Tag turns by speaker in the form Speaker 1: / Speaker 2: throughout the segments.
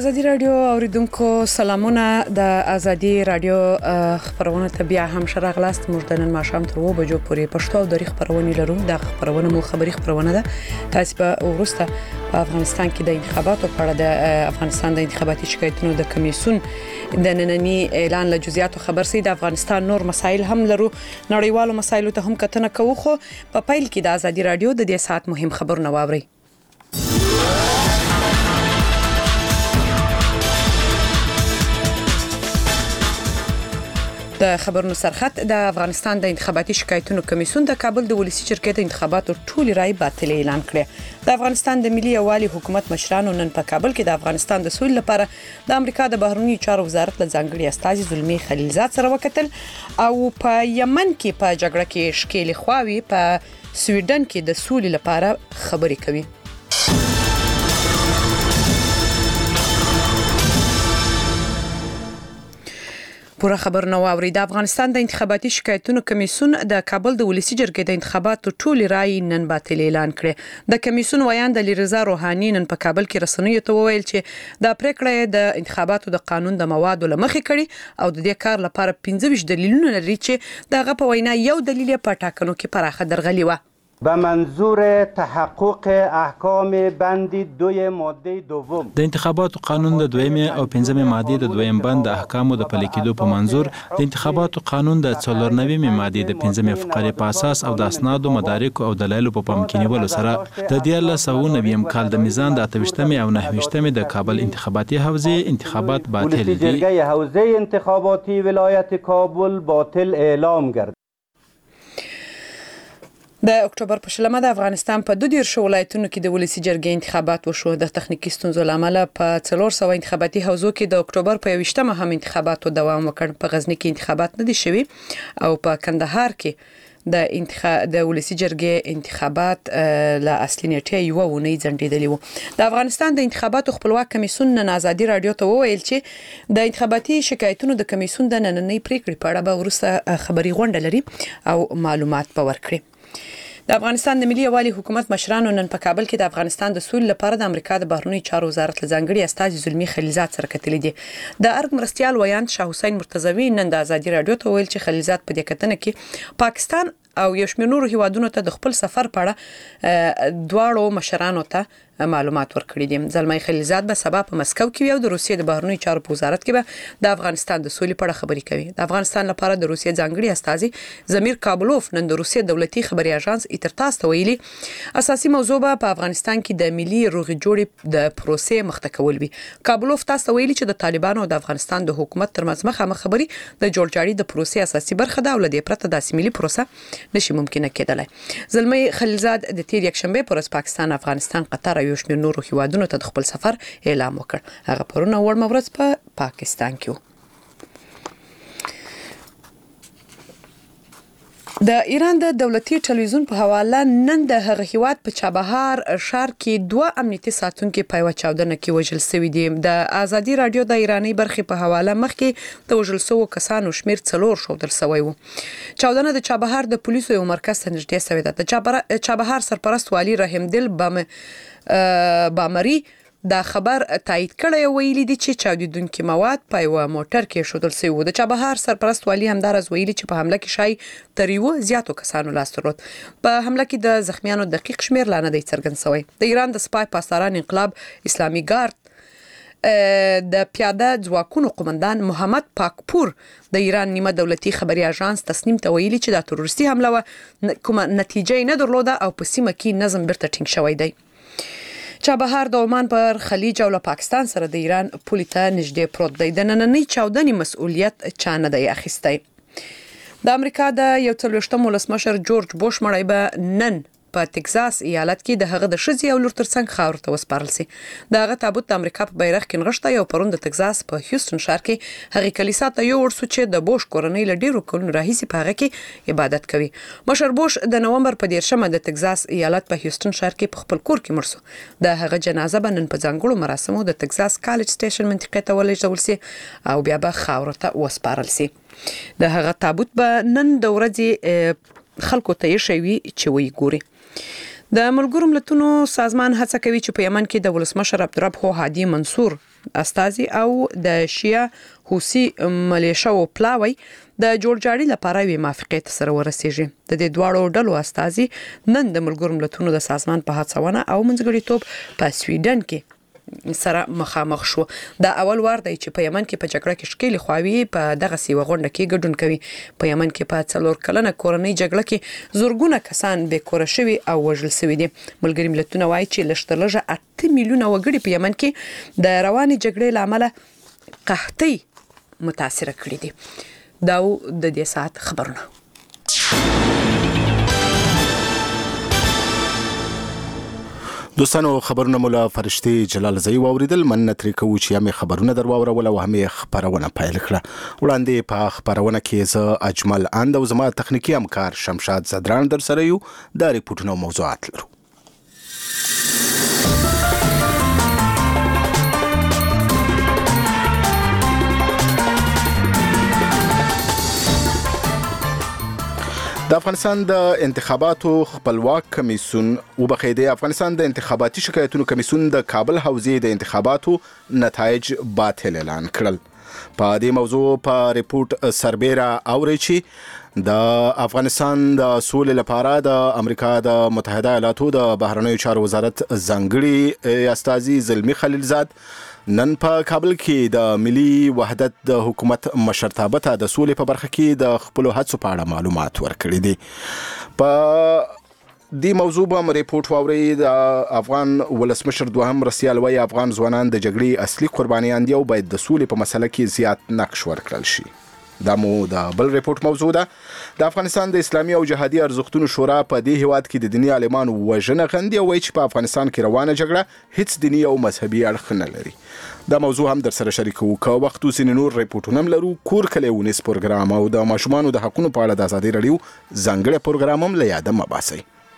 Speaker 1: ازادي رادیو اوریدونکو سلامونه د ازادي رادیو خبرونه ته بیا هم شراغلاست مجدنن ماشام تر 2 بجو پورې پښتو او د خبرونه لرو د خبرونه مو خبري خبرونه ده تاسو په ورسته په افغانستان کې د انتخاباتو په اړه د افغانستان د انتخاباتي شکایتونو د کمیسیون د نننی اعلان له جزئیاتو خبر سي د افغانستان نور مسایل هم لرو نړیوالو مسایلو ته هم کتنه کوو خو په پیل کې د ازادي رادیو د دې ساعت مهم خبرونه واوري د خبرونو سرخط د افغانستان د انتخاباتي شکایتونو کمیسیون د کابل د ولسی شرکت انتخاباتو ټول رای باطل اعلان کړ د افغانستان د ملي یوالي حکومت مشرانو نن په کابل کې د افغانستان د سولې لپاره د امریکا د بهرنی چارو وزارت له ځانګړي استازي زلمی خلیلزاد سره وکتل او په یمن کې په جګړه کې شکیل خواوي په سویډن کې د سولې لپاره خبرې کوي پوره خبر نو اوري د افغانستان د انتخاباتي شکایتونو کمیسیون د کابل د ولسی جرګې د انتخاباتو ټول رای نن باطل اعلان کړ د کمیسیون ویان د رضا روحاني نن په کابل کې رسنیو ته وویل چې د پریکړې د انتخاباتو د قانون د موادو لمخې کړي او د دې کار لپاره 15 دلیلونه لري چې دغه په وینا یو دلیل په ټاکنو کې پراخه درغلي و
Speaker 2: به منظور تحقق احکام بند 2 ماده دوم
Speaker 3: د انتخاباتو قانون د 2 او 5 ماده د 2 بند احکامو د پلي کېدو په منظور د انتخاباتو قانون د 94 ماده د 5 فقره په اساس او د اسنادو مدارک او دلایل په پام کې نیولو سره د 1990 کال د میزان د 28 او 29 د کابل انتخاباتي حوزه انتخابات باطل دي
Speaker 2: جرګه حوزه انتخاباتی ولایت کابل باطل اعلام گردید
Speaker 1: د اکتوبر په شلمه د افغانستان په 12 ولایتونو کې د ولسی جرګې انتخابات وشو د تخنیکی ستونزو لامل په 400 انتخاباتي حوزو کې د اکتوبر په 28مه هم انتخاباتو دوام وکړ په غزنی کې انتخابات نه دي شوي او په کندهار کې د ولسی جرګې انتخابات له اصلي نیټه یو ونی ځنډیدلی وو د افغانستان د انتخاباتو خپلواک کمیسیون نن ازادي رادیو ته وویل چې د انتخاباتي شکایتونو د کمیسیون د نننۍ پریکړې په اړه به ورسره خبري غونډه لري او معلومات به ورکړي د افغانستان د ملي یوالي حکومت مشرانو نن په کابل کې د افغانستان د سولې لپاره د امریکا د بهرنی چارو وزارت له ځانګړي استازي زلمی خلیلزاد سره کتلې دي د ارګ مرستيال ویان شاه حسین مرتضوی نن د ازادي رادیو ته ویل چې خلیلزاد په دې کتنه کې پاکستان او یو شمېر نورو هیوادونو ته د خپل سفر په اړه دواړو مشرانو ته معلومات ورکړي دي زلمی خلیلزاد به سبا په مسکو کې یو د روسیې د بهرنی چارو په وزارت کې به د افغانستان د سولې په اړه خبرې کوي د افغانستان لپاره د روسیې ځانګړي استازي زمیر کابلوف نن د روسیې دولتي خبري اژانس ایترتاس ته ویلي اساسي موضوع به په افغانستان کې د ملي روغې جوړې د پروسې مخته کول وي کابلوف تاسو ویلي چې د طالبانو او د افغانستان د حکومت ترمنځ مخامخ خبري د جوړجاړي د پروسې اساسي برخه ده او لدې پرته د ملي پروسه نشي ممکنه کېدلای زلمی خلیلزاد د تیر یکشنبه پر پاکستان افغانستان قطر او یو شمېر نورو هیوادونو ته د خپل سفر اعلان وکړ هغه پرونه وړ مورز په پاکستان کې د ایران د دولتي ټلویزیون په حواله نن د هغه هیواد په چابهار ښار کې 2 امنیتي ساتونکو په یو چاودنه کې وژل شوی دي د ازادي رادیو د ایرانی برخې په حواله مخکې د وژل شوو کسانو شمیر 4 شودل شوی وو چاودنه د چابهار د پولیسو یو مرکز ته نږدې شوی ده د چابهار سرپرست والی رحیم دل بامری دا خبر تایید کړی ویلي دي چې چاودیدونکو مواد په یو موټر کې شودل شوی و د چابهار سرپرست والی همدارز ویلي چې په حمله کې شای تر یو زیاتو کسانو لاس درلود په حمله کې د زخمیانو دقیق شمیر لا نه دی څرګند شوی د ایران د سپای پاسداران انقلاب اسلامي ګارد د پیاده ځواکونو قومندان محمد پاکپور د ایران نیمه دولتي خبري اژانس تسنیم ته ویلي چې د تروریستي حمله کومه نتیجه نه درلوده او په سیمه کې نظم بیرته ټینګ شوی دی چابهار د عمان پر خلیج او له پاکستان سره د ایران پولې ته نږدې پروت دی د نننۍ چاودنې مسؤلیت چا نه دی اخیستی د امریکا د 41 ولسمشر جورج بوش مړی به نن په ټکزاس ایالت کې د هغه د شذې او لور ترڅنګ خاور ته وسپارل شي د هغه تابوت د امریکا په بیرغ کې نغښته یو پرون د ټکزاس په هیوستن ښار کې هغه کلیسا ته یو ورسو چې د بوش کورنۍ له ډیرو کلونو راهیسې په هغه کې عبادت کوي مشر بوش د نومبر په 10مه د ټکزاس ایالت په هیوستن ښار کې په خپل کور کې مړ شو د هغه جنازه به نن په ځانګړو مراسمو د ټکزاس کالج سټیشن منطقې ته ولېږدول شي او بیا به خاور ته وسپارل شي د هغه تابوت به نن د ورځې خلکو ته یې شوی چې وی ګوري د ملګرو ملتونو سازمان هڅه کوي چې په یمن کې د ولسمشر عبدالرب هادي منصور استازي او د شیا حوثي ملیشو پلاوی د جوړجاړي لپاره وی موافقت سره ورسیږي. د دې دواړو ډلو استازي نن د ملګرو ملتونو د سازمان په هڅونه او منځګړیتوب په سویډن کې سره مخامخ شو. دا اول وار دی چې په یمن کې په جګړه کې شکیل خواوی په دغه سی وغونډه کې ګډون کوي. په یمن کې په 4 کلنه کورنۍ جګړه کې زورګونه کسان به کور شوي او وژل شوي دي. ملګری ملتونه وایي چې لږترلږه 8 میلیونه وګړي په یمن کې د رواني جګړې لامل قحطي متاثر کړي دي. دا د دې ساعت خبرونه.
Speaker 4: دوستانو خبرونه مولا فرشتي جلال زئی واوریدل. من نتري کوو چې هم خبرونه درواوروله او هم خبرونه پایل کړه. وړاندې په خبرونه کې زه اجمل اند او زما تخنیکی همکار شمشاد زدران در سره یو د ریپورتونو موضوعات لرو. د افغانستان د انتخاباتو خپلواک کمیسیون وبخیده افغانستان د انتخاباتي شکایتونو کمیسیون د کابل حوزې د انتخاباتو نتایج باطل اعلان کړل. په دې موضوع په ریپورت سربیره اوري چې د افغانستان د سولې لپاره د امریکا د متحده ایالاتو د بهرنیو چارو وزارت ځانګړي استازي زلمی خلیلزاد نن په کابل کې د ملي وحدت د حکومت مشرتابه ته د سولې په برخه کې د خپل هڅو په اړه معلومات ورکړي دي. په دې موضوع به ریپورت واوري. د افغان ولسمشر دوهم رسیال وایي افغان ځوانان د جګړې اصلي قربانیان دي او باید د سولې په مسله کې زیات نقش ورکړل شي. دا مو د بل ریپورت موضوع ده. د افغانستان د اسلامي او جهادي ارزښتونو شورا په دې هیواد کې د دینی عالمانو وژنه غندي او وایي چې په افغانستان کې روانه جګړه هیڅ دینی او مذهبي اړخ نه لري. دا موضوع هم در سره شریکو. که وخت وسینې نور ریپورتونه هم لرو. کور کلی ونیس پروګرام او د ماشومانو د حقونو په اړه د ازادي رادیو ځانګړی پروګرام هم له یاده مه باسئ.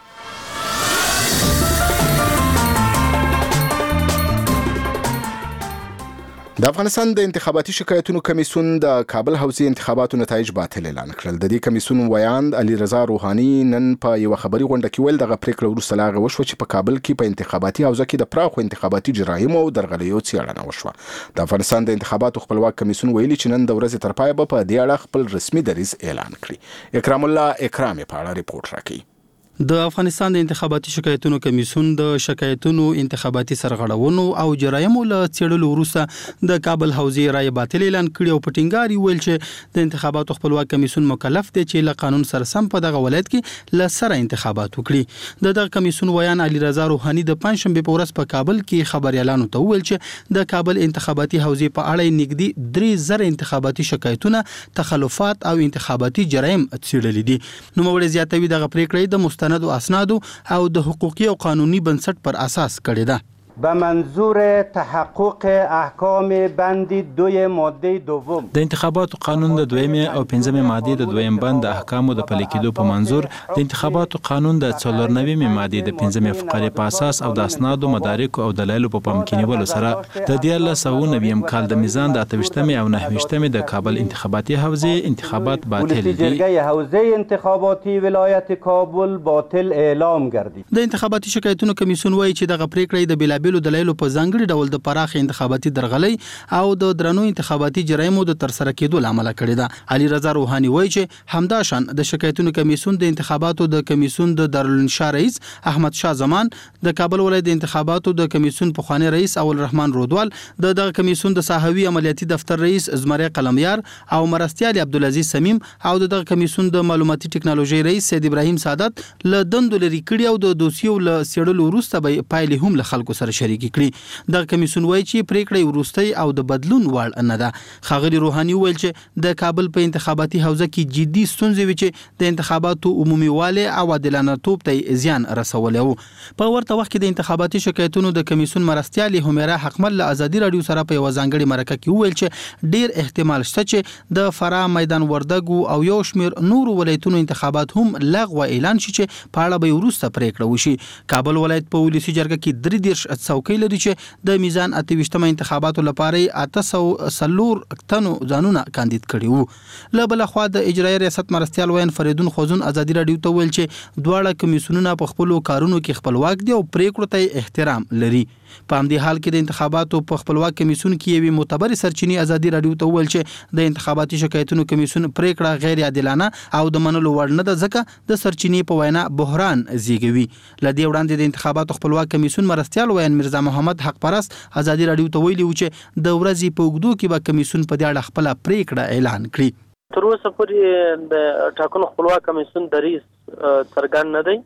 Speaker 4: د افغانستان د انتخاباتي شکایتونو کمیسیون د کابل حوزې انتخاباتو نتایج باطل اعلان کړل. د دې کمیسیون ویاند علي رضا روحاني نن په یو خبري غونډه کې ویل دغه پریکړه وروسته لاغه وشو چې په کابل کې په انتخاباتي حوزه کې د پراخو انتخاباتي جرایمو او درغلیو څېړنه وشوه. د افغانستان د انتخاباتو خپلواک کمیسیون ویلي چې نن د ورځې تر پایه به په دې اړه خپل رسمي دریځ اعلان کړي. اکرام الله اکرامي په اړه ریپورت راکړي.
Speaker 5: د افغانستان د انتخاباتي شکایتونو کمیسیون د شکایتونو انتخاباتي سرغړونو او جرایمو له څېړلو وروسته د کابل حوزې رای باطل اعلان کړی او په ټینګار ویل چې د انتخاباتو خپلواک کمیسیون مکلف دی چې له قانون سره سم په دغه ولایت کې له سره انتخابات وکړي. دغه کمیسیون ویان علي رضا روحاني د پنځشنبه په ورځ په کابل کې خبريالانو ته ویل چې د کابل انتخاباتي حوزې په اړه نږدې 3000 انتخاباتي شکایتونه، تخلفات او انتخاباتي جرایم څېړلي دي. نو موږ زیاتوي دغه پریکړه د مستندو اسنادو او د حقوقي او قانوني بنسټ پر اساس کړې ده.
Speaker 2: به منظور تحقق احکام بند 2 ماده دوم
Speaker 3: د انتخاباتو قانون د 2 او 5 ماده د 2 بند د احکامو د پلي کېدو په منظور د انتخاباتو قانون د 4 ماده د 5 فقره په اساس او د اسنادو مدارک او دلایل په پام کې نیولو سره د 1990 کال د میزان د 28 او 29 د کابل انتخاباتي حوزې انتخابات باطل دي.
Speaker 2: جرګه حوزې انتخاباتي ولایت کابل باطل اعلام گردید.
Speaker 5: د انتخاباتي شکایتونو کمیسیون وایي چې دغه پریکړه د بلابل دلایلو په ځانګړي ډول د پراخ انتخاباتي درغلي او د درنو انتخاباتي جرایمو د ترسره کېدو لامل کړی ده. علي رضا روحاني وایي چې همداشان د شکایتونو کمیسیون د انتخاباتو د کمیسیون د دارالانشا رئیس احمد شاه زمان، د کابل ولایت د انتخاباتو د کمیسیون پخوانی رئیس اول رحمان رودوال، دغه کمیسیون د صحوي عملیاتي دفتر رئیس زمری قلمیار او مرستیال عبدالعزیز سمیم او دغه کمیسیون د معلوماتي ټکنالوژي رئیس سید ابراهیم سعادت له دندو لري کړي او د دوسیو له سیړلو وروسته به پایلې هم له خلکو سره شریک کړي. د کمیسیون وایي چې پریکړه وروستۍ او د بدلون وړ نه ده. ښاغلي روحاني ویل چې د کابل په انتخاباتي حوزه کې جدي ستونزې وي چې د انتخاباتو عمومي والي او عادلانه توب ته زیان رسولی وو. په ورته وخت کې د انتخاباتي شکایتونو د کمیسیون مرستیال همیرا حقمل له ازادي رادیو سره په یو ځانګړي مرکه کې ویل چې ډیر احتمال شته چې د فراه، میدان وردګو او یو شمیر نورو ولایتونو انتخابات هم لغوه اعلان شي چې په اړه به وروسته پریکړه وشي. کابل ولایت په ولسی جرګه کې 3 څوکۍ لري چې د میزان 28 انتخاباتو لپاره 804 تنو ځانونه کاندید کړي وو. له بل خوا د اجرایي ریاست مرستيال وین فریدون خوزون ازادي رادیو ته ویل چې دواړه کمیسیونونه په خپل کارونو کې خپلواک دي او پریکړو ته احترام لري. په همدې حال کې د انتخاباتو په خپلواک کمیسیون کې یوې معتبر سرچینې ازادي رادیو ته ویل چې د انتخاباتي شکایتونو کمیسیون پریکړه غیر عادلانه او د منلو وړ نه ده ځکه د سرچینې په وینا بحران زیږوي. لدې وړاندې د انتخاباتو خپلواک کمیسیون مرستيال وین مرزا محمد حق پرست ازادي رادیو ته ویلي و چې د ورځې په اوږدو کې به کمیسیون په دې اړه خپل پریکړه اعلان کړي.
Speaker 6: تر اوسه پورې د ټاکنو خپلواک کمیسیون دریځ څرګند نه دی.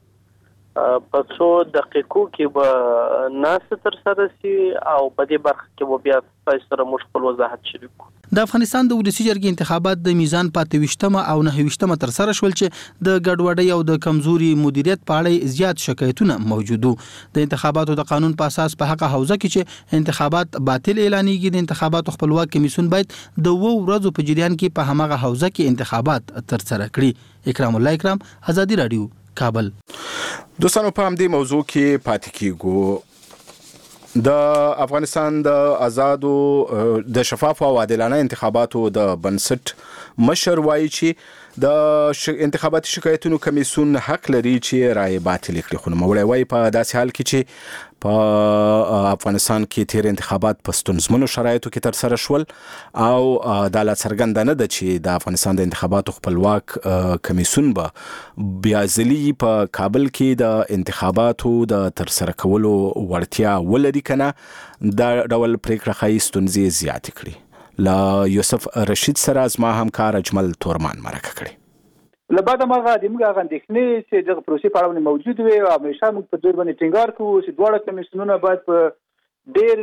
Speaker 6: په څو دقیقو کې به ناست تر سره شي او په دې برخه کې به بیا تاسو سره موږ خپل وضاحت شریک کړو.
Speaker 5: د افغانستان د ولسی جرګې انتخابات د میزان 28مه او 29مه تر سره شول چې د ګډوډۍ او د کمزوري مدیریت په اړه زیات شکایتونه موجود وو. د انتخاباتو د قانون په اساس په حق حوزه کې چې انتخابات باطل اعلانېږي د انتخاباتو خپلواک کمیسیون باید د 2 ورځو په جریان کې په همغه حوزه کې انتخابات تر سره کړي. اکرام الله اکرام، ازادي رادیو، کابل.
Speaker 4: دوستانو په همدې موضوع کې پاتې کیږو. د افغانستان د آزادو د شفاف او عادلانه انتخاباتو د بنسټ مشر وایي چې د انتخاباتي شکایتونو کمیسیون حق لري چې رائے باطل کړي. خو نوموړی وایي په داسې حال کې چې په افغانستان کې تیر انتخابات په ستونزمنو شرایطو کې تر سره شول او دا لا څرګنده نه ده چې د افغانستان د انتخاباتو خپلواک کمیسیون به بیا ځلي په کابل کې د انتخاباتو د تر سره کولو وړتیا ولري کنه دا ډول پریکړه ښایي ستونزې زیاتې کړي. له یوسف رشید سره زما همکار اجمل تورمان مرکه کړي.
Speaker 7: لبعد ما غادي موږ غندښنې چې د پروسې په اړه موجود وي او همیشه موږ په دې باندې ټینګار کوو چې دواړه کمیسیونونه باید په ډېر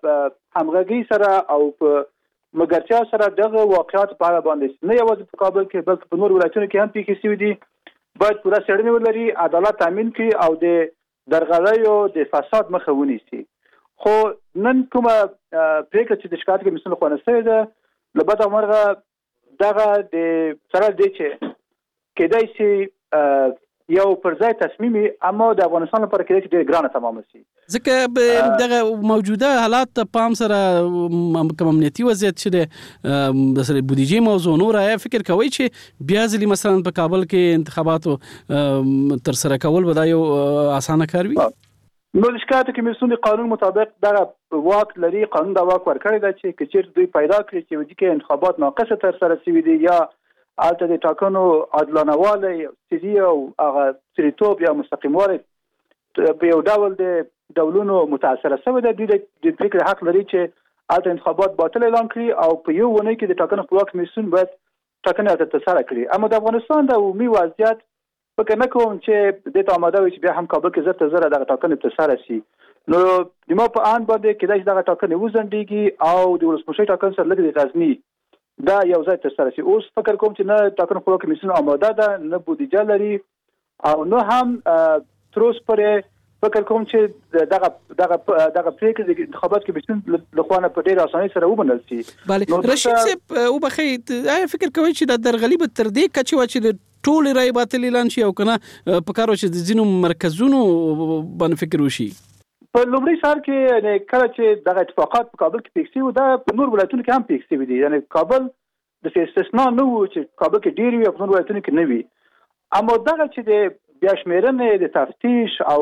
Speaker 7: همغږي سره او په مګرچا سره دغه واقعیت په اړه باندې نه یوازې په کابل کې بلکې په نور ولایتونو کې هم پیښې شوي دي باید پوره څېړنې ولري، عدالت تامین کړي او د درغلیو د فساد مخه ونیسي. خو نن کومه پریکړه چې د شکایت کمیسیون لخوا نشوې ده له بده مرغه دغه د سره دی چې کېدای شي یو پر ځای تصمیم اما د افغانستان لپاره کېدای شي ډېر ګرانه تمام شي
Speaker 8: ځکه دغه موجوده حالات پام سره کوم امنیتي وضعیت چې د سره بودیجې موضوع نور فکر کوي چې بیا ځلې مثلا په کابل کې انتخاباتو تر سره کول به دا یو اسانه کار وي.
Speaker 7: نو د شکایت کمیسیون د قانون مطابق دغه واک لري، قانون دا واک ورکړی دی چې کچیر دوی پیدا کړي چې ودی کې انتخابات ناقصه تر سره شوي دي یا البته د ټاکنو عادلانه والی سیدي او هغه سریتوب یا مستقیموالی په یو ډول د ډولونو متاثره شوی دی. د پریکړې حق لري چې البته انتخابات باطل اعلان کړي او په یو ونه کې د ټاکنو خپلواک کمیسیون باید ټاکنې ترسره کړي. اما د افغانستان د عمومي وضعیت فکر نه کوم چې د آماده وي چې بیا هم کابل کې زره دغه ټاکنې ترسره شي. نو د ما په ان باندې کېدای شي دغه ټاکنې وځنډېږي او د ولسمشر ټاکنې سره لږ د غزني دا یو ځای ترسره شي. اوس فکر کوم چې نه ټاکنو خپلواک کمیسیون آماده ده، نه بودیجه لري او نه هم تر اوسه پورې فکر کوم چې دغه پریکړه د انتخابات کمیسیون لخوا نه په ډېره اسانۍ سره ومنل شي.
Speaker 8: بله رشید صاحب وبخښئ، آیا فکر کوئ چې د درغلي به تر دې کچې وه چې ټول رای باطل اعلان شي او کنه په کارو چې د ځینو مرکزونو باندې فکر وشي؟
Speaker 7: په لومړي سر کې کله چې دغه اتفاقات په کابل کې پیښ شوي دا په نور ولایتونو کې هم پیښ شوي دي. یعنی کابل د استثنا نه و چې کابل کې ډېر وي او په نور ولایتونو کې نه وي. اما دغه چې د بیا شمېرنې د تفتیش او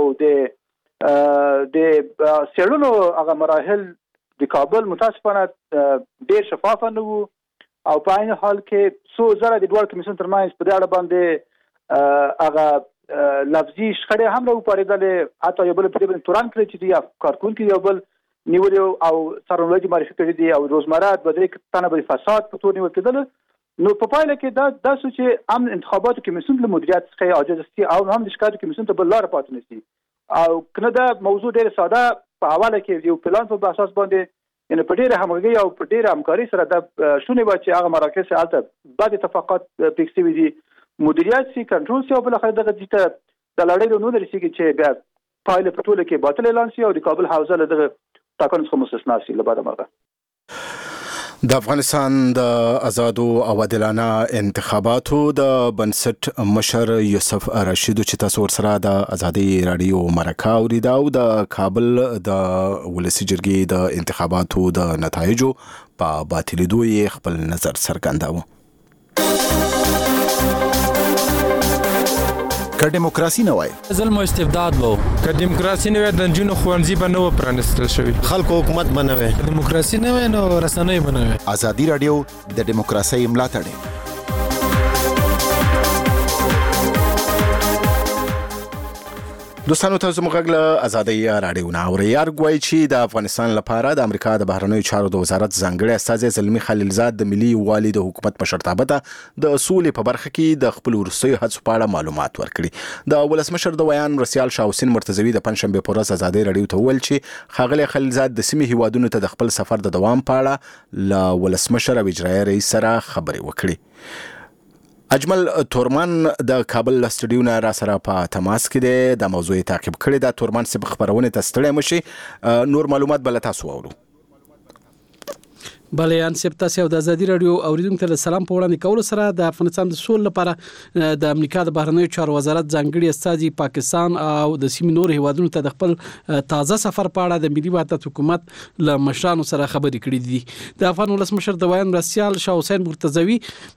Speaker 7: د څېړنو هغه مراحل د کابل متاسفانه ډېر شفافه نه وو او په عین حال کې څو زره د دواړو کمیسیون ترمنځ په دې اړه باندې هغه لفظي شخړې هم راوپارېدلې، حتی یو بل په دې باندې تورن کړی چې دوی کارکونکي یو بل نیولي او څارنوالۍ معرفي کړي دي او روزمره دوه درې تنه به فساد په تور نیول کېدل. نو په پایله کې دا څه چې هم انتخاباتو کمیسیون له مدیریت څخه عاجز شي او هم د شکایت کمیسیون ته بل لاره پاتې نه شي او کنه دا موضوع ډېر ساده په حواله کې یو پلان په اساس باندې یعنی په ډېره همغږي او په ډېره همکاري سره د شونې وه چې هغه مراکز هلته بعد اتفاقات پیښ شوي دي مدیریت شي، کنټرول شي او بالاخره دغه ځای ته د لړۍ له نو رسېږي چې بیا پایله په ټوله کې باطل اعلان شي او د کابل حوزه له دغه ټاکنو څخه مستثنا شي. له بعده مرغه
Speaker 4: د افغانستان د آزادو او عادلانه انتخاباتو د بنسټ مشر یوسف رشید چې تاسو ورسره د ازادي رادیو مرکه اوریدا او د کابل د ولسی جرګې د انتخاباتو د نتایجو په باطلیدو یې خپل نظر څرګنداوه. که دیموکراسي نه وای
Speaker 9: ظلم او استبداد وو،
Speaker 10: که دیموکراسي نه وای د جنونو خوانځي به نه پرانستل شوی،
Speaker 9: خلکو حکومت بنوي،
Speaker 10: دیموکراسي نه وای نو رسنۍ بنوي.
Speaker 4: ازادي رادیو د دیموکراسي ملاتړ. دوستانو تاسو موږ له ازادي رادیو نه اورئ. ارګوي چې د افغانستان لپاره د امریکا د بهرنیو چارو د وزارت ځانګړي استازي زلمی خلیلزاد د ملي والي د حکومت مشرتابه ته د اصول په برخه کې د خپل ورسوي هڅو په اړه معلومات ورکړي. د ولسمشر د ویان مرسیال شاه حسین مرتضوی د پنځشنبه په ورځ ازادي رادیو ته ویل چې خاغلی خلیلزاد د سیمې هیوادونو ته د خپل سفر د دوام په اړه له ولسمشر او اجرایي رئیس سره خبرې وکړي. اجمل تورمان د کابل استډیو نه را سره په تماس کې دی، د موضوع تعقیب کړی. د تورمان سیب خبرونه ته ستړی مشي، نور معلومات بل تاسو اورو.
Speaker 8: بله ان سپ تاسو د ازادي رادیو اوریدونکو ته سلام په وړاندې کول سره د افغانستان د سول لپاره د امریکا د بهرنیو چارو وزارت ځانګړي استازي پاکستان او د سیمې نور هیوادونو ته د خپل تازه سفر په اړه د ملي وحدت حکومت له مشرانو سره خبرې کړې دي. د افغان ولسمشر د ویان مرسیال شاه حسین مرتضوی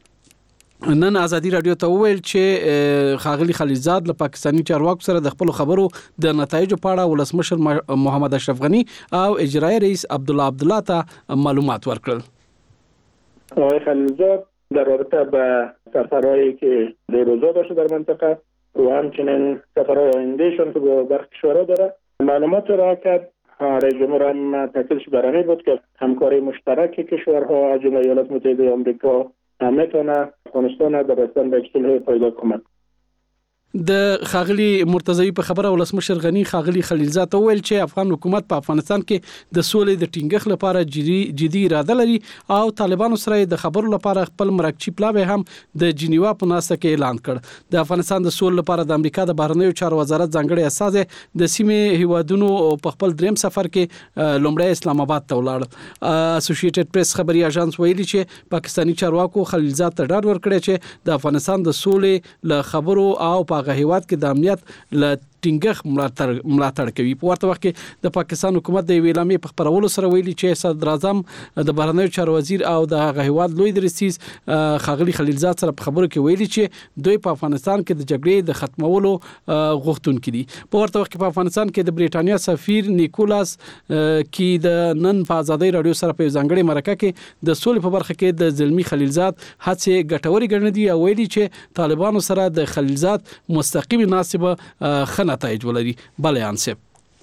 Speaker 8: نن ازادي رادیو ته ویل چې خاغلی خلیلزاد له پاکستانی چارواکو سره د خپل خبرو د نتایجو په اړه ولسمشر محمد اشرف غنی او اجرایي رئیس عبدالله ته معلومات ورکړل.
Speaker 11: آقای خلیلزاد در رابطه با سفرهایی که دیروزا داشته در منطقه و همچنین سفرهای آیندهشون که با برخی کشورها داره معلومات را کرد. رئیس جمهور هم تاکیدش بر همین بود که همکاری مشترک کشورها از جمله ایالات متحده آمریکا میتونه افغانستان در رسیدن به صلح پایدار کمک.
Speaker 8: د خاغلی مرتضوی په خبره ولسمشر غنی خاغلی خلیلزاد ویل چې افغان حکومت په افغانستان کې د سولې د ټینګښت لپاره جدي اراده لري او طالبانو سره د خبرو لپاره خپل مرکچی پلاوی هم د جنیوا په ناسته کې اعلان کړ. د افغانستان د سولې لپاره د امریکا د بهرنیو چارو وزارت ځانګړي استازي د سیمې هیوادونو په خپل دریم سفر کې لومړی اسلام آباد ته ولاړ. اسوسییټډ پریس خبري اژانس ویلي چې پاکستانی چارواکو خلیلزاد ته ډاډ ورکړی چې د افغانستان د سولې له خبرو او په هیواد کې د امنیت له ټینګښت ملاتړ کوي. په ورته وخت کې د پاکستان حکومت د ویلامې په خبرولو سره ویلي چې صدر اعظم د بهرنیو چارو وزیر او د هیواد لوی درسیز خاغلی خلیلزاد سره په خبرو کې ویلي چې دوی په افغانستان کې د جګړې د ختمولو غوښتونکي دي. په ورته وخت کې په افغانستان کې د بریټانیا سفیر نیکولاس کې د نن په ازادي رادیو سره په ځانګړي مرکه کې د سولې په برخه کې د زلمی خلیلزاد هڅې ګټوري ګڼل دي او ویلي چې طالبانو سره د خلیلزاد مستقیم مناسبه خنه نتایج ولري. بله انسب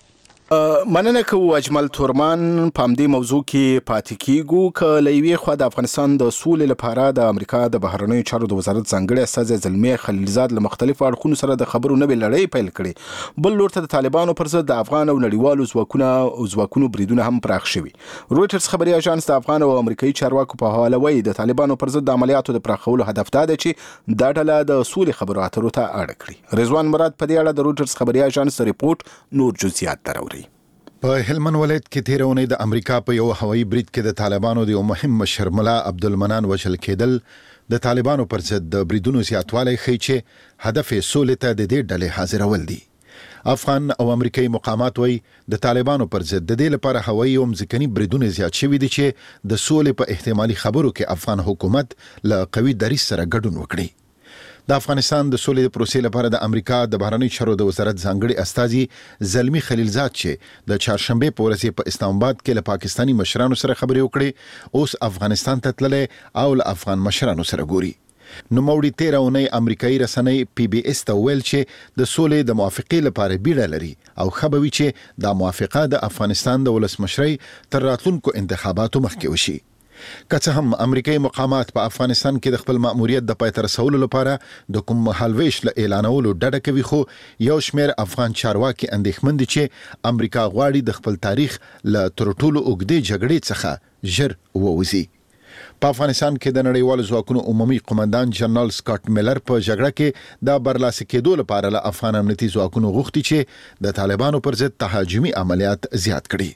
Speaker 4: مننه کوو اجمل تورمان. په همدې موضوع کې پاتې کیږو که له یوې خوا د افغانستان د سولې لپاره د امریکا د بهرنیو چارو د وزارت ځانګړي استازي زلمی خلیلزاد له مختلفو اړخونو سره د خبرو نوې لړۍ پیل کړې، بل لور ته د طالبانو پر ضد د افغان او نړیوالو ځواکونو بریدونه هم پراخ شوي. رویټرز خبري اژانس د افغان او امریکایي چارواکو په حواله وایي د طالبانو پر ضد د عملیاتو د پراخولو هدف دا دی چې دا ډله د سولې خبرو اترو ته اړ کړي. رضوان مراد په دې اړه د رویټرز خبري اژانس د ریپورت نور جزئیات دراوړي.
Speaker 12: په هلمند ولایت کې تیر اونۍ د امریکا په یو هوایي برید کې د طالبانو د یو مهم مشر ملا عبدالمنان وژل کېدل د طالبانو پر ضد د بریدونو زیاتوالی ښیي چې هدف یې سولې ته د دې ډلې حاضرول دي. افغان او امریکایي مقامات وایي د طالبانو پر ضد د دې لپاره هوایي او ځمکني بریدونه زیات شوي دي چې د سولې په احتمالي خبرو کې افغان حکومت له قوي دریځ سره ګډون وکړي. د افغانستان د سولې د پروسې لپاره د امریکا د بهرنیو چارو د وزارت ځانګړي استازي زلمی خلیلزاد چې د چهارشنبه په ورځ په اسلام آباد کې له پاکستانی مشرانو سره خبرې وکړې، اوس افغانستان ته تللی او له افغان مشرانو سره ګوري. نوموړي تیر اونۍ امریکایي رسنۍ پی بی اس ته ویل چې د سولې د موافقې لپاره بیړه لري او خبروي چې دا موافقه د افغانستان د ولسمشرۍ تر راتلونکو انتخاباتو مخکې وشي. که څه هم امریکایي مقامات په افغانستان کې د خپل مأموریت د پای ته رسولو لپاره د کوم مهالویش له اعلانولو ډډه کوي، خو یو شمېر افغان چارواکي اندېښمن دي چې امریکا غواړي د خپل تاریخ له تر ټولو اوږدې جګړې څخه ژر ووځي. په افغانستان کې د نړیوالو ځواکونو عمومي قومندان جنرال سکاټ میلر په جګړه کې د برلاسه کېدو لپاره له افغان امنیتي ځواکونو غوښتي چې د طالبانو پر ضد تهاجمي عملیات زیات کړي.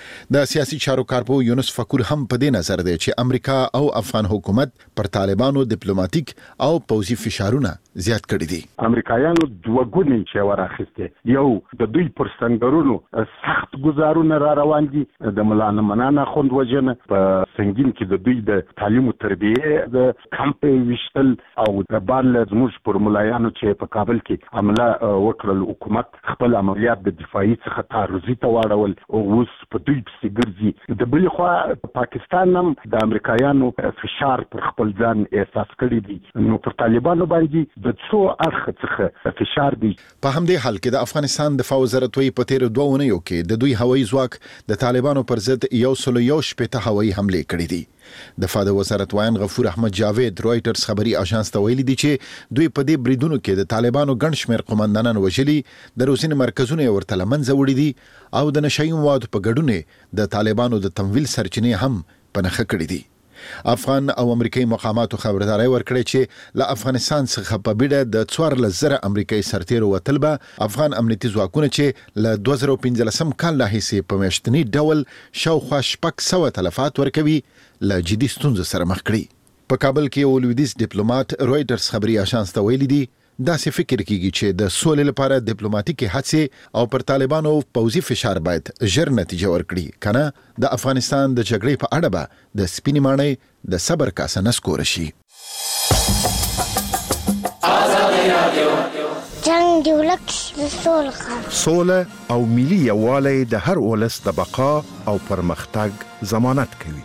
Speaker 12: د سیاسي چارو کارپو یونس فکور هم په دې نظر دی چې امریکا او افغان حکومت پر طالبانو ډیپلوماټیک او پوځي فشارونه زیات کړي دي.
Speaker 13: امریکایانو دوه ګونی چې ورخسته یو د دوی پر سنگرونو سخت گزارونه را روان دي د مولانا منانا خوند وجنه په سنگین کې د دوی د تعلیم او تربیه د کمپ وشتل او د بال زموږ پر ملایانو چې په کابل کې عمله وکړل حکومت خپل عملیات د دفاعي څخه تعرضي ته واړول او اوس په دوی پسې ګرځي. د بل خوا پاکستان هم د امریکایانو فشار پر خپل ځان احساس کړی دي نو پر طالبانو باندې د څو اړخ څخه فشار دی.
Speaker 12: په همدې حال کې د افغانستان دفاع وزارت وی په تیر 2 اونیو کې د دوی هوایي ځواک د طالبانو پر ضد 111 هوایي حمله کړې دي. دفاع وزارت وایان غفور احمد جاوید رويټرز خبري اژانس ته ویلي دي چې دوی په دې بریدونو کې د طالبانو ګڼ شمېر قومندانان وژلي، د روزنې مرکزونه ورته له منځه وړي دي او د نشئی موادو په ګډون د طالبانو د تمویل سرچینې هم په نښه کړې دي. افغان او امریکایي مقاماتو خبرداري ورکړې چې له افغانستان څخه په بیړه د 14,000 امریکایي سرتیرو وتل به افغان امنیتي ځواکونه چې له 2015 کال راهیسې په میاشتني ډول شاوخوا 600 تلفات ورکوي له جدي ستونزو سره مخ کړي. په کابل کې یو لویدیځ ډیپلوماټ رويټرز خبري اژانس ته ویلي دي داسې فکر کیږي چې د سولې لپاره ډیپلوماټیکي هڅې او پر طالبانو پوځي فشار باید ژر نتیجه ورکړي کنه د افغانستان د جګړې په اړه به د سپینې ماڼۍ د صبر کاسه نسکور شي.
Speaker 14: جنگ دی ولک سوله
Speaker 15: او ملي یووالی د هر ولس د بقا او پرمختګ ضمانت کوي.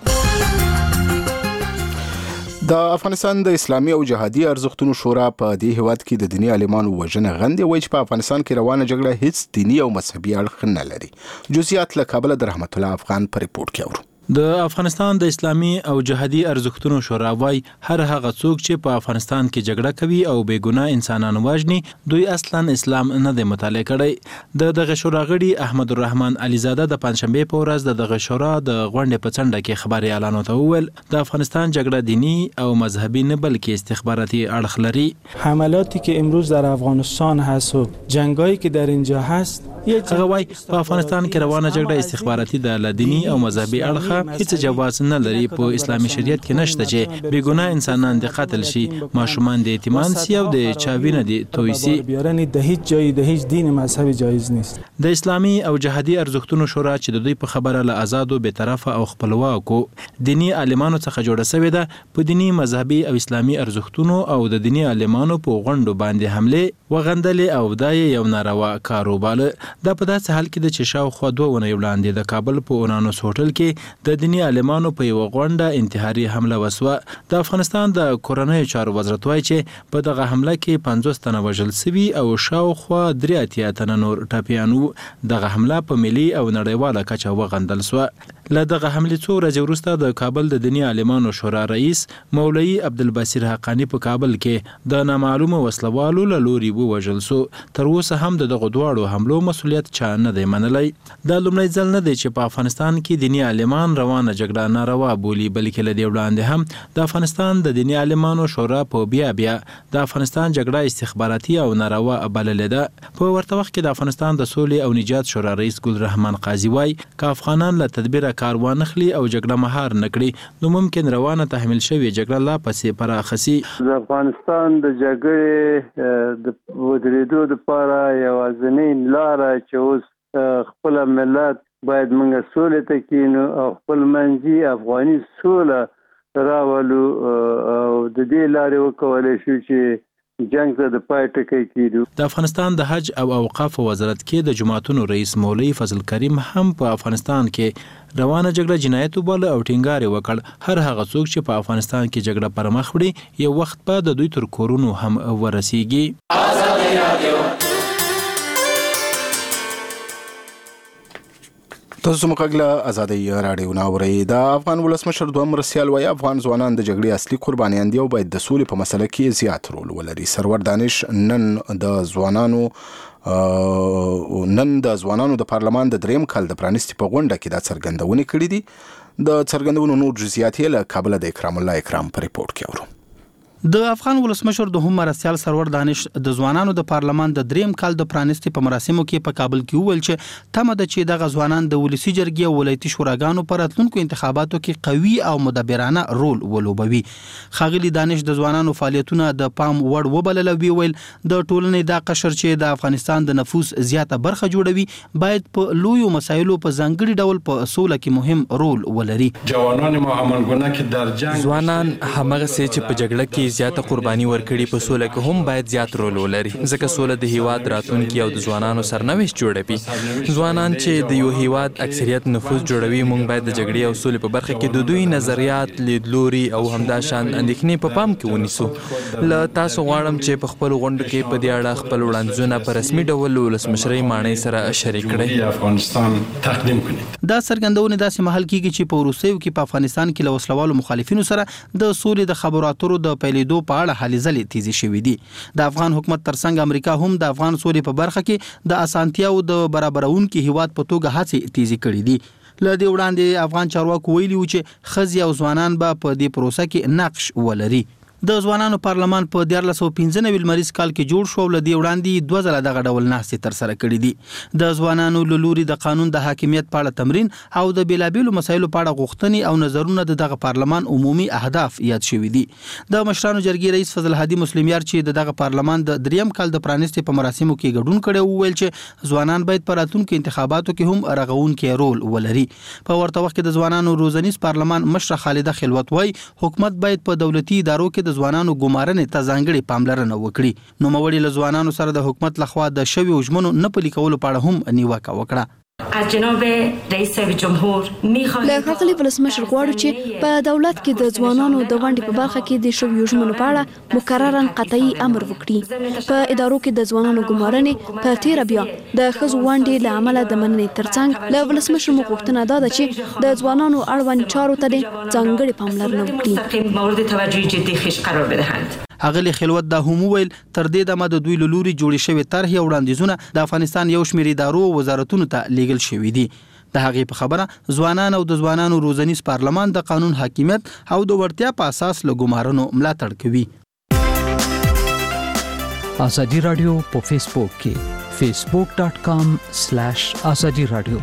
Speaker 4: د افغانستان د اسلامي او جهادي ارزښتونو شورا په دې هیواد کې د دیني عالمانو وژنه غندې وایي چې په افغانستان کې روانه جګړه هیڅ دیني او مذهبي اړخ نه لري. جزئیات له کابل د رحمت الله افغان په ریپورت کې اورو.
Speaker 3: د افغانستان د اسلامي او جهادي ارزښتونو شورا وايي هر هغه څوک چې په افغانستان کې جګړه کوي او بې ګناه انسانان وژني دوی اصلا اسلام نه دی مطالعه کړی. دغه شورا غړي احمد الرحمن عليزاده د پنځشنبه په ورځ دغه شورا د غونډې په څنډه کې خبري اعلان وکول. د افغانستان جګړه دینی او مذهبی نه بلکې استخباراتي اړخ لري.
Speaker 16: حملاتی که امروز در افغانستان هست و جنگایی که در اینجا هست
Speaker 3: هغه وايي په افغانستان کې روانه جګړه استخباراتي د دینی او مذهبي اړخ هیڅ جواز نه لري. په اسلامي شریعت کې نشته چې بې ګناه انسانان د قتل شي، ماشومان د یتیمان سي او د چاوینه د تویسي.
Speaker 16: د هیڅ جای د هیڅ دین مذهبي جایز نیست.
Speaker 3: د اسلامي او جهادي ارزښتونو شورا چې د دوی په خبره له آزادو به طرفه او خپلواکو دینی عالمانو څخه جوړه شوې ده په دینی مذهبي او اسلامي ارزښتونو او د دینی عالمانو په غونډو باندې حمله وغندلې او دای یو ناروا کاروبار. دا په داسې حال کې د چې شاوخوا 2 ونې وړاندې د کابل په اونانوس هوټل کې د دینی عالمانو په یو غونډه انتحاري حمله وسوه. د افغانستان د کورنۍ چارو وزارت وایي چې په دغه حمله کې 50 تنه وژل شوي او شاوخوا 83 تنه نور ټپیان وو. دغه حمله په ملي او نړیواله کچه وغندل شوه. له دغه حملې څو ورځې وروسته د کابل د دینی عالمانو شورا رئیس مولوي عبدالبصیر حقانی په کابل کې د نامعلومه وسلوالو له لوري ووژل شو. تر اوسه هم دغه دواړو حملو مسؤلیت چا نه دی منلی. دا لومړی ځل نه دی چې په افغانستان کې دینی عالمان روانه جګړه ناروا بولي، بلکې له دې وړاندې هم د افغانستان د دینی عالمانو شورا په بیا د افغانستان جګړه استخباراتي او ناروا بللې ده. په ورته وخت کې د افغانستان د سولې او نجات شورا رئیس ګلرحمان قاضي وايي که افغانان له تدبیر کار وانخلي او جګړه مهار نکړي نو ممکن روانه تحمیل شوی جګړه لا پسې پراخسي.
Speaker 17: د افغانستان د جګړې د ودرېدو لپاره یوازینۍ لاره چې اوس خپل ملت باید موږ سولې ته کینو او خپل منځي افغاني سوله راولو او د دې لارې وکولای شو چې جنگ ته د پای ټکی کیدو.
Speaker 3: د افغانستان د حج او اوقاف وزارت کې د جماعتونو رئیس مولوي فضل کریم هم په افغانستان کې روانه جګړه جنایت وباله او ټینګار وکړ هر هغه څوک چې په افغانستان کې جګړه پر مخ وړي یو وخت په د دوی تر کورونو هم ورسیږي.
Speaker 4: تاسو مقاله ازادي رادیو ناوړي. د افغان ولسمشر دوه مرسیال وایي افغان ځوانان د جګړې اصلي قربانیان دي او باید د سولې په مسله کې زیات رول ولري. سرور دانش نن د ځوانانو د پارلمان د دریم کال د پرانیستي په غونډه کې دا څرګندونه کړې دي. د څرګندونو نور جزئیات له کابل د اکرام الله اکرام په ریپورت کې اورو.
Speaker 5: د افغان ولسمشر دوهم مرستیال سرور دانش د ځوانانو د پارلمان د دریم کال د پرانستي په مراسمو کې په کابل کې وویل چې تمه ده چې دغه ځوانان د ولسی جرګې او ولایتي شوراګانو په راتلونکو انتخاباتو کې قوي او مدبرانه رول ولوبوي. ښاغلي دانش د ځوانانو فعالیتونه د پام وړ وبلل او ویل د ټولنې دا قشر چې د افغانستان د نفوس زیاته برخه جوړوي باید په لویو مسایلو په ځانګړي ډول په سوله کې مهم رول ولري.
Speaker 18: ځوانان ما همانګونه کې در جنگ
Speaker 19: ځوانان همغه سي چې په جګړه کې زیاته قرباني ورکړي په سوله کې هم باید زیات رول ولري ځکه سوله د هیواد راتلونکي او د ځوانانو سرنوشت جوړوي. ځوانان چې د یو هیواد اکثریت نفوذ جوړوي موږ باید د جګړې او سولې په برخه کې د دوی نظریات لیدلوري او همداشان اندېښنې په پام کې ونیسو. له تاسو غواړم چې په خپل غونډه کې په دې اړه خپل وړاندیزونه په رسمي ډول ولسمشرۍ ماڼۍ سره شریک کړئ.
Speaker 18: افغانستان تقدیم کړي.
Speaker 5: دا څرګندونه داسې مهال کېږي چې په روسیو کې په افغانستان کې له وسلوالو مخالفینو سره د سولې د خبرو اترو د پیلېدو په اړه هلې ځلې تیزې شوې دي. د افغان حکومت ترڅنګ امریکا هم د افغان سولې په برخه کې د اسانتیاو د برابرونکو هیواد په توګه هڅې تیزې کړې دي. له دې وړاندې افغان چارواکو ویلي و چې ښځې او ځوانان به په دې پروسه کې نقش ولري. د ځوانانو پارلمان په 1495 لمریز کال کې جوړ شو. له دې وړاندې 2 ځله دغه ډول ناستې تر سره کړې دي. د ځوانانو له لوري د قانون د حاکمیت په اړه تمرین او د بیلابیلو مسایلو په اړه غوښتنې او نظرونه د دغه پارلمان عمومي اهداف یاد شوي دي. د مشرانو جرګې رئیس فضل هادي مسلمیار چې دغه پارلمان د دریم کال د پرانستي په مراسمو کې ګډون کړي وویل چې ځوانان باید په راتلونکو انتخاباتو کې هم رغونکي رول ولري. په ورته وخت کې د ځوانانو روزنیز پارلمان مشره خالده خلوت وای حکومت باید په دولتي ادارو کې د ځوانانو ګمارنې ته ځانګړي پاملرنه وکړي. نوموړي له ځوانانو سره د حکومت لخوا د شویو ژمنو نه پلي کولو په اړه هم نیوکه وکړه.
Speaker 20: از جناب رئیس جمهور میخواهیم له ښاغلي ولسمشر غواړو چې په دولت کې د ځوانانو د غونډې په برخه کې د شویو ژمنو په اړه مکررا قطعي امر وکړي. په ادارو کې د ځوانانو ګمارنې په تیر بیا د ښځو غونډې له عمله د مننې ترڅنګ له ولسمشر غوښتنه ده چې د ځوانانو اړوند چارو ته ځانګړي پاملرنه وکړي. مورد توجه جدي خیش قرار بدهند.
Speaker 5: اغلی خلوت د هم ویل تر دې دمه د دوی لوري جوړې شوی طرح او وړاندیزونه د افغانستان یو شمېر ادارو او وزارتونو ته لیږل شوی دي. د هغې په خبره ځوانان او د ځوانانو روزنیز پارلمان د قانون حاکمیت او د وړتیا په اساس له ګمارنو ملاتړ کوي.
Speaker 21: ازادي رادیو په فیسبوک کې facebook.com/ازادي رادیو.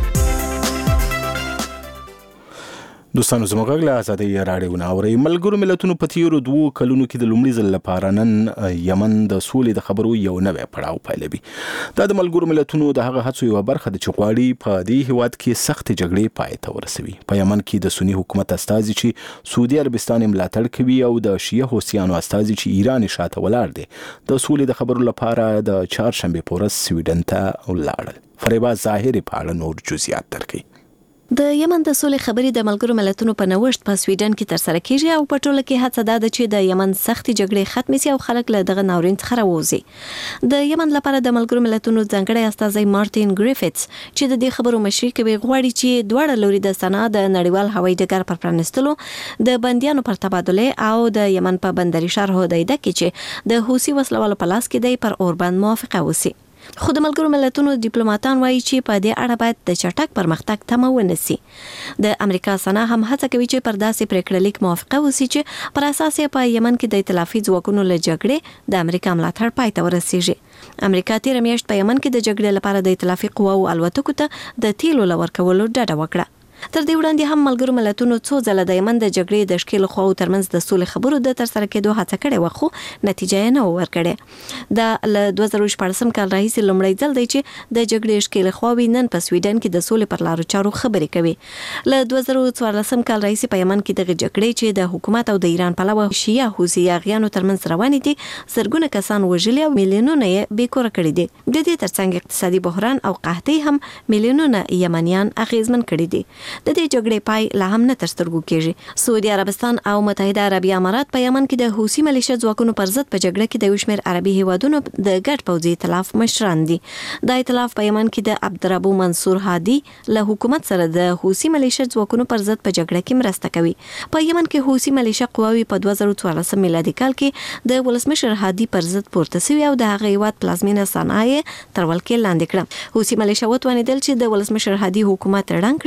Speaker 4: دوستانو زموږ غږ له ازادۍ راډیو نه اورئ. ملګرو ملتونو په تیرو 2 کلونو کې د لومړي ځل لپاره نن یمن د سولې د خبرو یو نوی پړاو پیلوي. دا د ملګرو ملتونو د هغه هڅو یوه برخه ده چې غواړي په دې هیواد کې سختې جګړې پای ته ورسوي. په یمن کې د سني حکومت استازي چې سعودي عربستان ملاتړ کوي او د شیعه حوثیانو استازي چې ایران شاته ولاړ دي د سولې د خبرو لپاره د چهارشنبې په ورځ سویډن ته ولاړل. فریبا ظاهري په اړه نور جزئیات درکوي.
Speaker 22: د یمن د سولې خبرې د ملګرو ملتونو په نوښت په سویډن کې تر سره کیږي او په ټوله کې هڅه ده چې د یمن سختې جګړې ختمې شي او خلک له دغه ناورین څخه راووځي. د یمن لپاره د ملګرو ملتونو ځانګړی استازی مارټین ګریفټس چې د دې خبرو مشري کوي غواړي چې دواړه لوري د صنعا د نړیوال هوایي ډګر پر پرانستلو د بندیانو پر تبادله او د یمن په بندري شهر هودیده کې چې د حوثي وسلوالو په لاس کې دی پر اوربند موافقه وسی. خو د ملګرو ملتونو ډیپلوماټان وایي چې په دې اړه باید د چټک پرمختګ تمه ونسی. د امریکا سنا هم هڅه کوي چې پر داسې پریکړه لیک موافقه وسی چې پر اساس یې په یمن کې د ائتلافي ځواکونو له جګړې د امریکا ملاتړ پای ته ورسیږي. امریکا تیر میاشت په یمن کې د جګړې لپاره د ائتلافي قواو الوتکو ته د تیلو لور کولو ډډه وکړه. تر دې وړاندې هم ملګرو ملتونو څو ځله د یمن د جګړې د ښکېلو خواو ترمنځ د سولې خبرو د ترسره کېدو هڅه کړې وه خو نتیجه یې نه ورکړې. د له 2014 کال راهیسې لومړی ځل دی چې د جګړې ښکېلې خواوې نن په سویډن کې د سولې پر لارو چارو خبرې کوي. له 2014 کال راهیسې په یمن کې دغه جګړې چې د حکومت او د ایران پلوه شیعه حوثي یاغیانو ترمنځ روانې دي زرګونه کسان وژلي او میلیونونه یې بېکوره کړي دي. د دې ترڅنګ اقتصادي بحران او قحطۍ هم میلیونونه یمنیان اغېزمن کړي دي. د دې جګړې پای لا هم نه تر سترګو کېږي. سعودي عربستان او متحده عربي امارات په یمن کې د حوثي ملیشه ځواکونو پر ضد په جګړه کې د یو شمېر عربي هیوادونو د ګډ پوځي ائتلاف مشران دي. د ائتلاف په یمن کې د عبدالربو منصور هادي له حکومت سره د حوثي ملیشه ځواکونو پر ضد په جګړه کې مرسته کوي. په یمن کې حوثي ملیشه قواوې په 2014 میلادي کال کې د ولسمشر هادي پر ضد پورته شوې او د هغه هیواد پلازمینه صنعا تر ولکې لاندې کړه. حوثي ملیشه وتوانېدل چې د ولسمشر هادي حکومت ړنګ کړي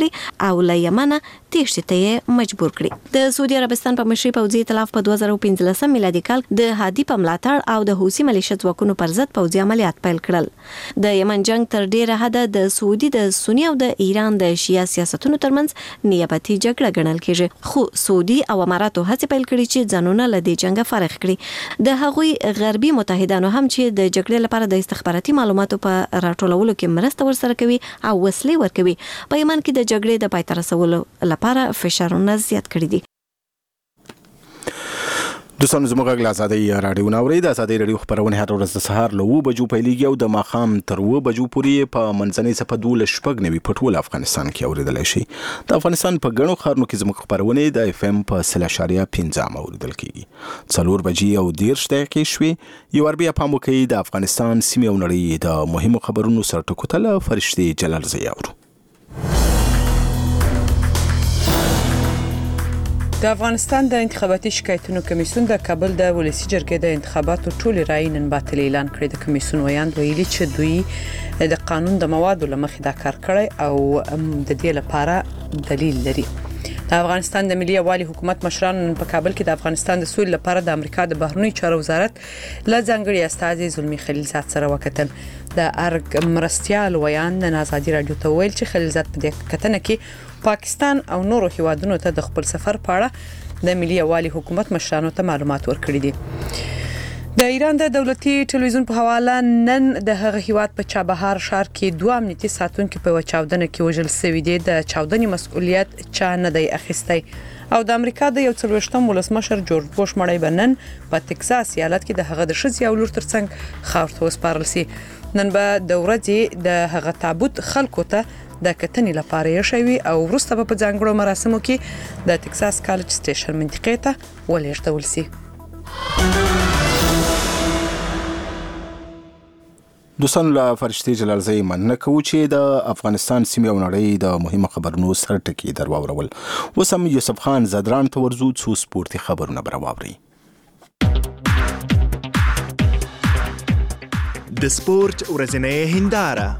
Speaker 22: او له یمنه تېښتې ته یې مجبور کړي. د سعودي عربستان په مشرۍ پوځي ائتلاف په 2015 میلادي کال د هادي په ملاتړ او د حوثي ملیشه ځواکونو پر ضد پوځي عملیات پیل کړل. د یمن جنگ تر ډیره حده د سعودي د سنی او د ایران د شیعه سیاستونو ترمنځ نیابتي جګړه ګڼل کېږي، خو سعودي او اماراتو هڅې پیل کړي چې ځانونه له دې جنګه فارغ کړي. د هغوی غربي متحدانو هم چې د جګړې لپاره د استخباراتي معلوماتو په راټولولو کې مرسته ورسره کوي او وسلې ورکوي، په یمن کې د جګړې د پای ته رسولو لپاره فشارونه زیات کړي دي.
Speaker 4: دوستانو زموږ غږ له ازادۍ راډیو نه اورئ. د ازادۍ راډیو خپرونې هر ورځ د سهار له 7 بجو پیلېږي او د ماښام تر 7 بجو پورې په منځنۍ څپه 12.9 په ټول افغانستان کې اورېدلی شي. د افغانستان په ګڼو ښارونو کې زموږ خپرونې د FM په 0.5 اورېدل کېږي. 4 بجې او 10 دقیقې شوې. یو بیا پام وکړئ د افغانستان سیمې او نړۍ د مهمو خبرونو سرټکو ته له فرشتې جلالزۍ اورو.
Speaker 1: د افغانستان د انتخاباتي شکایتونو کمیسیون د کابل د ولسی جرګې د انتخاباتو ټول رایې نن باطل اعلان کړې. د کمیسیون ویاند ویلي چې دوی د قانون د موادو لمخې دا کار کړی او د دې لپاره دلیل لري. د افغانستان د ملي یووالي حکومت مشرانو نن په کابل کې د افغانستان د سولې لپاره د امریکا د بهرنیو چارو وزارت له ځانګړي استازي زلمی خلیلزاد سره وکتل. د ارګ مرستیال ویاند نن ازادي راډیو ته ویل چې خلیلزاد په دې کتنه کې پاکستان او نورو هیوادونو ته د خپل سفر په اړه د ملي یووالي حکومت مشرانو ته معلومات ورکړي دي. د ایران د دولتي ټلویزیون په حواله نن د هغه هیواد په چابهار ښار کې 2 امنیتي ساتونکو په چاودنه کې وژل شوي دي. د چاودنې مسؤلیت چا نه دی اخیستی او د امریکا د 40م ولسمشر جورج بوش مړی بنن په ټکساس ایالت کې د هغه د ښځې او لور ترڅنګ خاور ته وسپارل شي. نن به د ورځې د هغه تابوت خلکو ته د کتنې لپاره یې شوی او وروسته په ځانګړو مراسمو کې د ټکساس کالج سټیشن منطقې ته ولېږدول شي.
Speaker 4: دوستانو له فرشتې جلالزۍ مننه کوو چې د افغانستان سیمې او نړۍ د مهمو خبرونو سرټکي در واورول. اوس هم یوسف خان زدران ته ورځو څو سپورتي خبرونه به راواورئ.
Speaker 2: د سپورت ورځنۍ هنداره.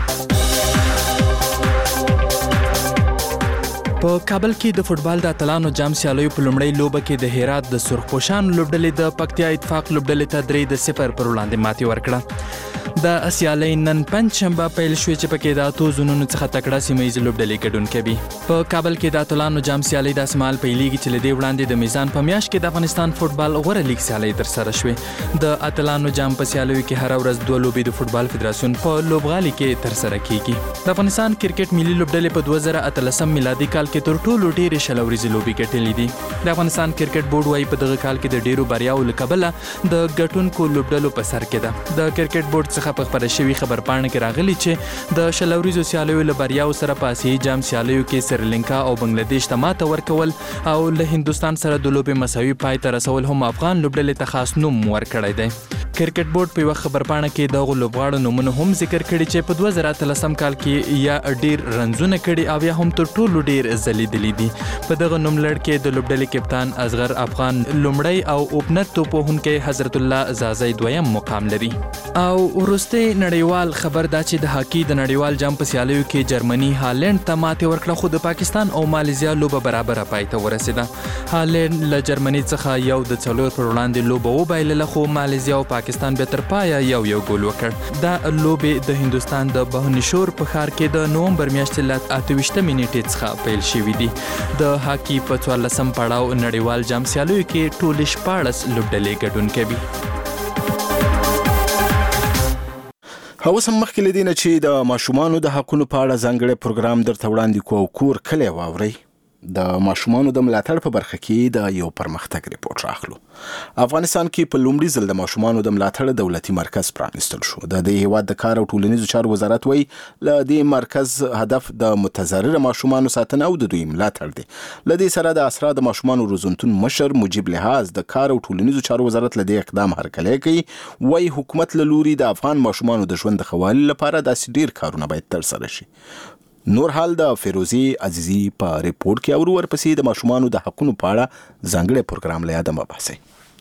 Speaker 19: په کابل کې د فوتبال د اتلانو جام سیالیو په لومړۍ لوبه کې د هرات د سرخپوشان لوبډلې د پکتیا اتفاق لوبډلې ته 3-0 پر وړاندې ماتې ورکړه. د سیالۍ نن پنځشنبه پیل شوې چې پکې د 8 زونونو څخه تکړه سیمه‌ییزې لوبډلې ګډون کوي. په کابل کې د اتلانو جام سیالۍ د اسمال پیلېږي چې لدې وړاندې د میزان په میاشت کې د افغانستان فوتبال غوره لیګ سیالۍ ترسره شوې. د اتلانو جام په سیالیو کې هر ورځ 2 لوبې د فوتبال فدراسیون په لوبغالي کې ترسره کیږي. د افغانستان کرکټ ملي لوبډلې په 2013 میلادي کال کې تر ټولو ډېرې شلوريزې لوبې ګټلې دي. د افغانستان کرکټ بورډ وايي په دغه کال کې د ډېرو بریاوو له کبله د ګټونکو لوبډلو په سر کې ده. د کرکټ بورډ څخه په خبره شوی خبرپاڼه کې راغلی چې د شلوريزو سیالیو له بریاو سره په آسیایي جام سیالیو کې سریلانکا او بنگلاديش ته ماته ورکول او له هندستان سره د لوبې مساوي پای ته رسول هم افغان لوبډلې ته خاص نوم ورکړی دی. کرکټ بورډ په یو خبرپاڼه کې دغه لوبغاړو نومونه هم ذکر کړي چې په 2013 کال کې یا ډیر رنزونه کړي او یا هم تر ټولو ډیر ځلیدلي دي. په دغه نوملړ کې د لوبډلې کپتان اصغر افغان لومړی او اوپنر توپوهونکی حضرت الله زازی دویم مقام لري. او وروستي نړیوال خبر دا چې د هاکی د نړیوال جام په سیالیو کې جرمني هالند ته ماتې ورکړه خو د پاکستان او ماليزیا لوبه برابر پای ته ورسېده. هالند له جرمني څخه یو د 4 پر وړاندې لوبه وبایلله خو ماليزیا او پاکستان به تر پایه یو ګول وکړ. دا لوبې د هندستان د بهنشور په ښار کې د نومبر میاشتې له 28 نیټې څخه پیل شوې دي. د هاکی په 14 پړاو نړیوال جام سیالیو کې ټول 14 لوبډلې ګډون کوي.
Speaker 4: اوس هم مخکې له دې نه چې د ماشومانو د حقونو په اړه ځانګړی پروګرام درته وړاندې کوو کور کلی واورئ. د ماشومانو د ملاتړ په برخه کې د یو پرمختګ ریپورت راخلو. افغانستان کې په لومړي ځل د ماشومانو د ملاتړ دولتي مرکز پرانیستل شو. د دې هیواد د کار او ټولنیزو چارو وزارت وایي له دې مرکز هدف د متضرره ماشومانو ساتنه او د دوی ملاتړ دی. له دې سره د اسرا د ماشومانو روزنتون مشر مجيب لحاظ د کار او ټولنیزو چارو وزارت له دې اقدام هرکلی کوي. وایي حکومت له لوري د افغان ماشومانو د ژوند د ښه والي لپاره داسې ډیر کارونه باید ترسره شي. نور حال د فیروزی عزیزی په ریپورت کې او ورپسې د ماشومانو د حقونو په اړه ځانګړی پروګرام له یاده مباحثه.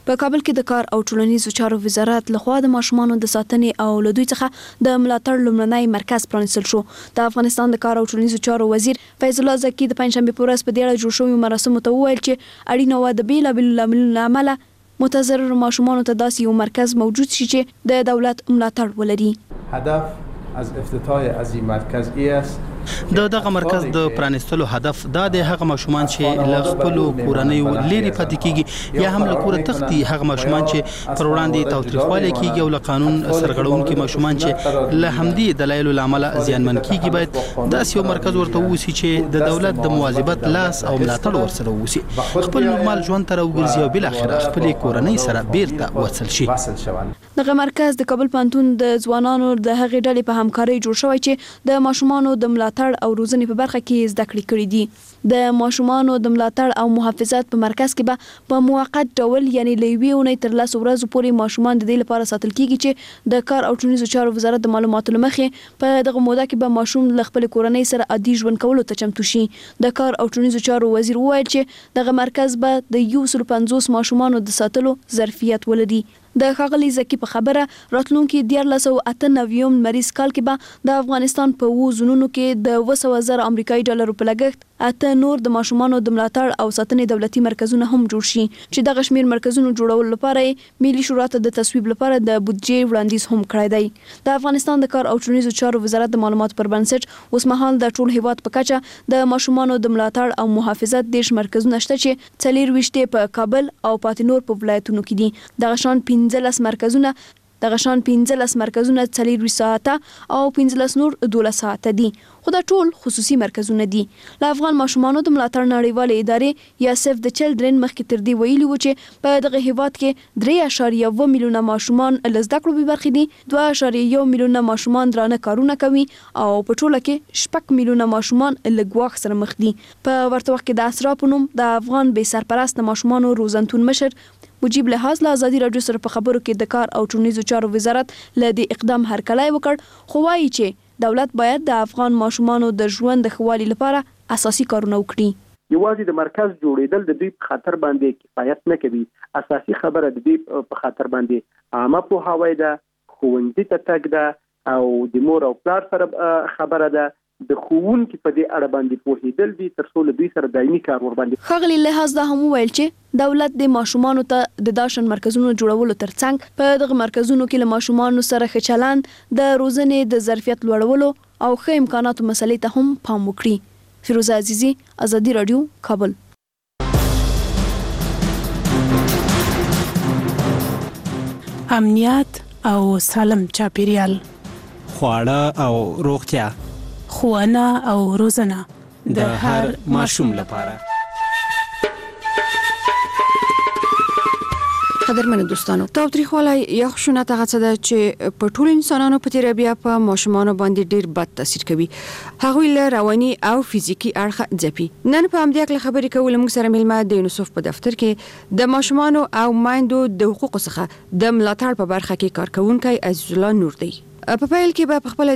Speaker 20: په کابل کې د کار او ټولنیزو چارو وزارت لخوا د ماشومانو د ساتنې او له دوی څخه د ملاتړ لومړنی مرکز پرانیستل شو. د افغانستان د کار او ټولنیزو چارو وزیر فیض الله زکی د پنځشنبه په ورځ په دې اړه جوړ شوی مراسمو ته وویل چې اړینه وه د بیلابیلو لاملونو عمله متضرر ماشومانو ته داسې یو مرکز موجود شي چې د دولت ملاتړ ولري.
Speaker 6: هدف از افتتاح از این مرکز است
Speaker 5: دغه مرکز د پرانیستلو هدف دا د هغه ماشومان چې له خپل کورنۍ لري پاتې کیږي یا هم له کوره تختی هغه ماشومان چې پر وړاندې تاوتریخوالی کیږي او له قانون سرغړونکي ماشومان چې له همدې دلایلو لامل زیانمن کیږي باید داسې یو مرکز ورته ووسی چې د دولت د مواظبت لاس او ملاتړ ورسره ووسی خپل نورمال ژوند ته راوګرځي او بل اخر خپل کورنۍ سره بیرته وصل شي.
Speaker 20: دغه مرکز د کابل پوهنتون د ځوانانو د هغې ډلې په همکارۍ جوړ شوی چې د ماشومانو د ملاتړ او روزنې په برخه کې زده کړې کړې دي. د ماشومانو د ملاتړ او محافظت په مرکز کې به په موقت ډول یعنی له یوې اونۍ تر 10 ورځې پورې ماشومان د دې لپاره ساتل کیږي چې د کار او ټولنیزو چارو وزارت د معلوماتو لمخې په دغه موده کې به ماشوم له خپل کورنۍ سره عادي ژوند کولو ته چمتو شي. د کار او ټولنیزو چارو وزیر وویل چې دغه مرکز به د 150 ماشومانو د ساتلو ظرفیت ولري. د ښاغلي زکی په خبره راتلونکي 1498 مریض کال کې به د افغانستان په 2 زونونو کې د 200,000 امریکایي ډالرو په لګښت اته نور د ماشومانو د ملاتړ او ساتنې دولتي مرکزونه هم جوړ شي چې دغه شمیر مرکزونو جوړولو لپاره ملي شورا ته د تصویب لپاره د بودجې وړاندیز هم کړی دی. د افغانستان د کار او ټولنیزو چارو وزارت د معلوماتو پر بنسټ اوس مهال د ټول هیواد په کچه د ماشومانو د ملاتړ او محافظت 10 مرکزونه شته چې 24 په کابل او پاتې نور په ولایتونو کې دي. دغه شان 15 مرکزونه 40 ساعته او 15 نور 12 ساعته دي خو دا ټول خصوصي مرکزونه دي. له افغان ماشومانو د ملاتړ نړیوالې ادارې یا سیف د چلډرن مخکې تر دې ویلي و چې په دغه هیواد کې 3.1 میلیونه ماشومان له زده کړو بې برخې دي، 2.1 میلیونه ماشومان درانه کارونه کوي او په ټوله کې 6 میلیونه ماشومان له ګواښ سره مخ دي. په ورته وخت کې د اسرا په نوم د افغان بې سرپرست ماشومانو روزنتون مشر مجيب لحاظ له ازادي رادیو سره په خبرو کې د کار او ټولنیزو چارو وزارت له دې اقدام هرکلی وکړ خو وايي چې دولت باید د افغان ماشومانو د ژوند د ښه والي لپاره اساسي کارونه وکړي.
Speaker 7: یوازې د مرکز جوړېدل د دوی په خاطر باندې کفایت نه کوي. اساسي خبره د دوی په خاطر باندې عامه پوهاوی ده، ښوونځي ته تګ ده او د مور او پلار سره خبره ده. د ښوونکي په دې اړه باندې پوهېدل دي تر څو له دوی سره دایمي کار ور باندې.
Speaker 20: ښاغلي لحاظ دا هم وویل چې دولت د ماشومانو ته د داشن مرکزونو جوړولو ترڅنګ په دغه مرکزونو کې له ماشومانو سره ښه چلند، د روزنې د ظرفیت لوړولو او ښه امکاناتو مسلې ته هم پام وکړي. فیروزه عزیزی، ازادي رادیو، کابل.
Speaker 23: امنیت او سالم چاپیریال،
Speaker 21: خواړه او روغتیا،
Speaker 23: ښوونه او روزنه
Speaker 21: د هر ماشوم لپاره.
Speaker 24: قدرمن دوستانو، تاوتریخوالی یا خشونت هغه څه ده چې په ټول انسانانو په تیره بیا په ماشومانو باندې ډیر بد تاثیر کوي. هغوی له رواني او فزیکی اړخه ځپي. نن په همدې اړه خبرې کول موږ سره ملما د یونیسف په دفتر کې د ماشومانو او مایندو د حقوقو څخه د ملاتړ په برخه کې کارکونکي عزیز الله نور دی. په پیل کې به خپل